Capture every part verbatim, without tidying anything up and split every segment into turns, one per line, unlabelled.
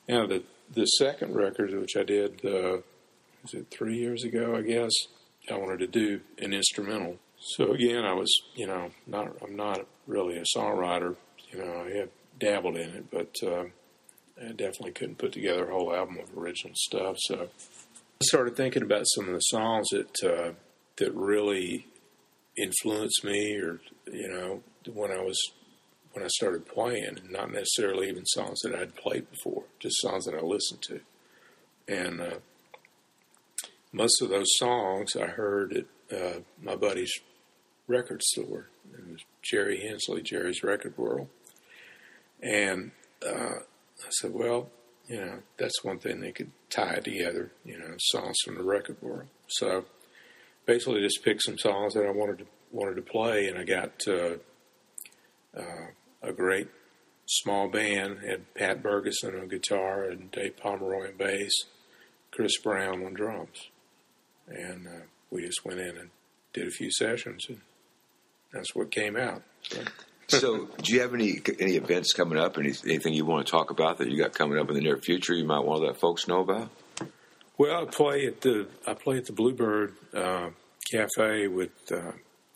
Now, the the second record, which I did, uh, was it three years ago, I guess, I wanted to do an instrumental. So again, I was, you know, not I'm not really a songwriter. You know, I have dabbled in it, but uh, I definitely couldn't put together a whole album of original stuff. So I started thinking about some of the songs that uh, that really influenced me, or you know, when I was when I started playing, and not necessarily even songs that I'd played before, just songs that I listened to. And uh, most of those songs I heard at uh, my buddy's record store. It was Jerry Hensley, Jerry's Record World. And uh, I said, well, you know, that's one thing they could tie together, you know, songs from the record world. So basically just picked some songs that I wanted to wanted to play, and I got uh, uh, a great small band. Had Pat Bergeson on guitar and Dave Pomeroy on bass, Chris Brown on drums. And uh, we just went in and did a few sessions, and that's what came out. So,
so do you have any any events coming up, any, anything you want to talk about that you got coming up in the near future you might want to let folks know about?
Well, I play at the I play at the Bluebird uh, Cafe with uh,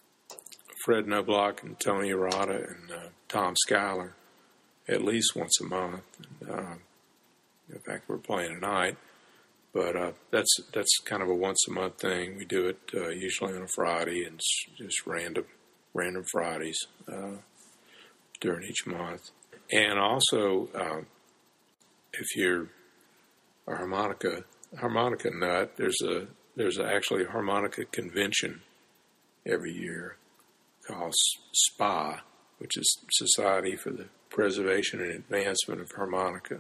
Fred Knobloch and Tony Arata and uh, Tom Schuyler at least once a month. Uh, in fact, we're playing tonight, but uh, that's that's kind of a once a month thing. We do it uh, usually on a Friday, and just random random Fridays uh, during each month. And also, um, if you're a harmonica harmonica nut, there's a there's a, actually a harmonica convention every year called S P A, which is Society for the Preservation and Advancement of Harmonica.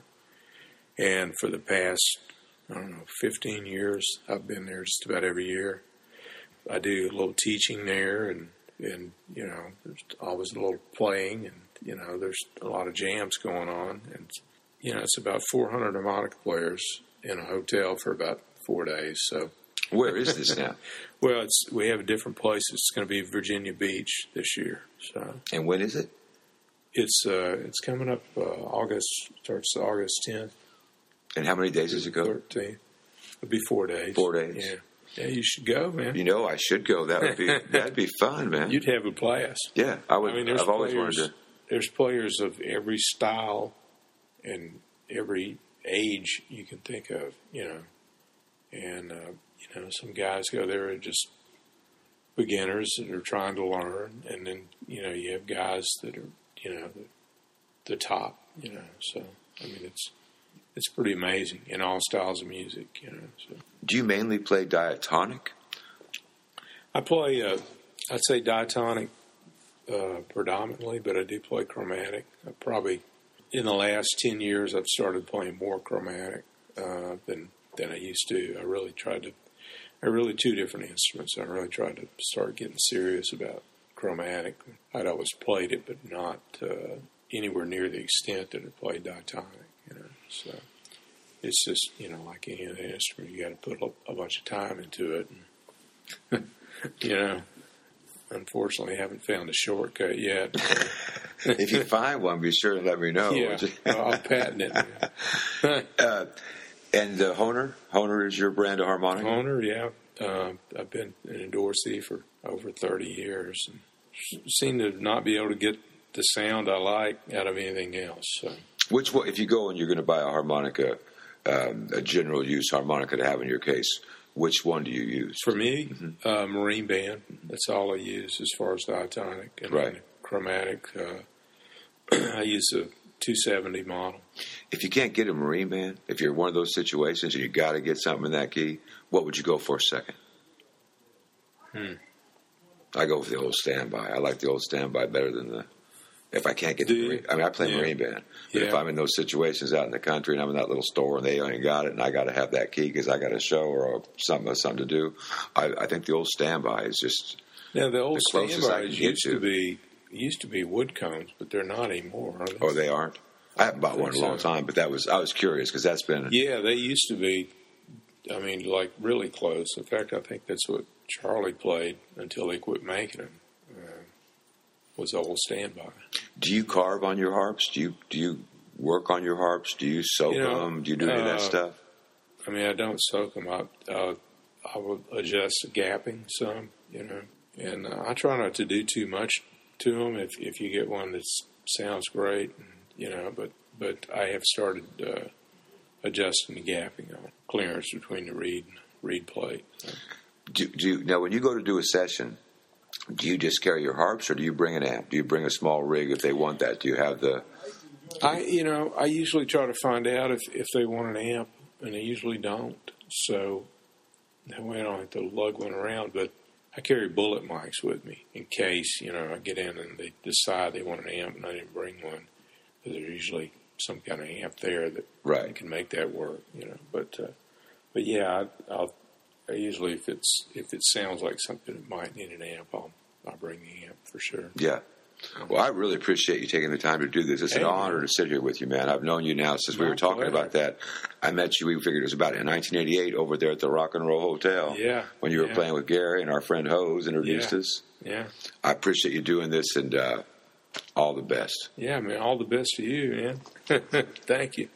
And for the past, I don't know, fifteen years, I've been there just about every year. I do a little teaching there, and, and you know, there's always a little playing, and, you know, there's a lot of jams going on. And, you know, it's about four hundred harmonica players in a hotel for about four days. So,
where is this now?
Well, it's we have different places. It's going to be Virginia Beach this year. So,
and when is it?
It's uh, it's coming up uh, August. Starts August tenth.
And how many days does it go?
Thirteenth. It'll be four days.
Four days.
Yeah, yeah. You should go, man.
You know, I should go. That would be that'd be fun, man.
You'd have a blast.
Yeah, I would.
I mean, there's
I've always
players,
wanted to.
There's players of every style and every age you can think of. You know, and uh, you know, some guys go there and just beginners that are trying to learn, and then you know you have guys that are you know the, the top. You know, so I mean it's it's pretty amazing in all styles of music. You know, so
do you mainly play diatonic?
I play. Uh, I'd say diatonic uh, predominantly, but I do play chromatic. I probably in the last ten years I've started playing more chromatic uh, than than I used to. I really tried to. I really two different instruments. I really tried to start getting serious about chromatic. I'd always played it, but not uh, anywhere near the extent that I played diatonic. You know, so it's just you know like any other instrument, you got to put a, a bunch of time into it. And, you know, unfortunately, I haven't found a shortcut yet.
If you find one, be sure to let me know.
Yeah, well, I'll patent it.
uh, And uh, Hohner? Hohner is your brand of harmonica?
Hohner, yeah. Uh, I've been an endorsee for over thirty years. And seem to not be able to get the sound I like out of anything else. So.
Which one, if you go and you're going to buy a harmonica, um, a general use harmonica to have in your case, which one do you use?
For me,
mm-hmm.
uh, Marine Band. That's all I use as far as diatonic. And
right.
Chromatic, uh, I use a two seventy model.
If you can't get a Marine Band, if you're in one of those situations and you got to get something in that key, what would you go for second?
Hmm.
I go with the old standby. I like the old standby better than the. If I can't get
Do
the Marine, I mean, I play
yeah.
Marine Band, but
yeah.
if I'm in those situations out in the country and I'm in that little store and they ain't got it and I got to have that key because I got a show or something something to do, I, I think the old standby is just.
Now the old
the
standbys used to. to be used to be wood cones, but they're not anymore. Are they?
Oh, they aren't. I haven't bought
I
one in a long
so.
time, but that was I was curious because that's been.
Yeah, they used to be. I mean, like really close. In fact, I think that's what Charlie played until they quit making them. Uh, was old standby.
Do you carve on your harps? Do you do you work on your harps? Do you soak
You know,
them? Do you do any of that
uh,
stuff?
I mean, I don't soak them up. Uh, I will adjust the gapping some, you know, and uh, I try not to do too much to them. If if you get one that sounds great, and, you know, but but I have started uh, adjusting the gapping on clearance between the reed and reed plate. So.
Do, do you, now, when you go to do a session, do you just carry your harps, or do you bring an amp? Do you bring a small rig if they want that? Do you have the?
I you know I usually try to find out if if they want an amp, and they usually don't. So that way I don't have to lug one around. But I carry bullet mics with me in case, you know, I get in and they decide they want an amp and I didn't bring one. But there's usually some kind of amp there that
Right.
can make that work, you know. But uh, but yeah, I, I'll I usually if it's if it sounds like something that might need an amp, I'll I'll bring the amp for sure.
Yeah. Well, I really appreciate you taking the time to do this. It's
Hey,
an honor
man.
to sit here with you, man. I've known you now since we
My
were talking
pleasure.
about that. I met you, we figured it was about in nineteen eighty-eight over there at the Rock and Roll Hotel.
Yeah.
When you were
Yeah.
playing with Gary and our friend Hose introduced
Yeah.
us.
Yeah.
I appreciate you doing this, and uh, all the best.
Yeah, man, all the best to you, man. Thank you.